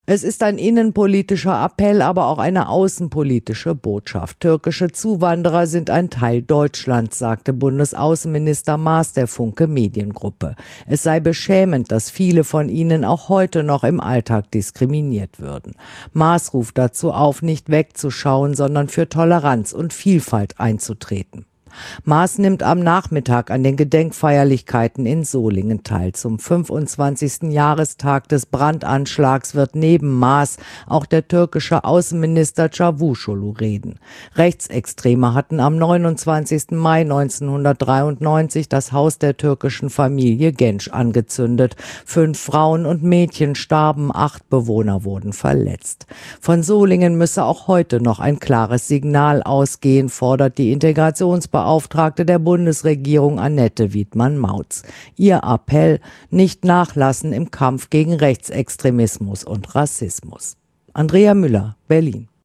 Es ist ein innenpolitischer Appell, aber auch eine außenpolitische Botschaft. Türkische Zuwanderer sind ein Teil Deutschlands, sagte Bundesaußenminister Maas der Funke Mediengruppe. Es sei beschämend, dass viele von ihnen auch heute noch im Alltag diskriminiert würden. Maas ruft dazu auf, nicht wegzuschauen, sondern für Toleranz und Vielfalt einzutreten. Maas nimmt am Nachmittag an den Gedenkfeierlichkeiten in Solingen teil. Zum 25. Jahrestag des Brandanschlags wird neben Maas auch der türkische Außenminister Çavuşoğlu reden. Rechtsextreme hatten am 29. Mai 1993 das Haus der türkischen Familie Genç angezündet. 5 Frauen und Mädchen starben, 8 Bewohner wurden verletzt. Von Solingen müsse auch heute noch ein klares Signal ausgehen, fordert die Integrationsbeauftragte der Bundesregierung Annette Wiedmann-Mautz. Ihr Appell: nicht nachlassen im Kampf gegen Rechtsextremismus und Rassismus. Andrea Müller, Berlin.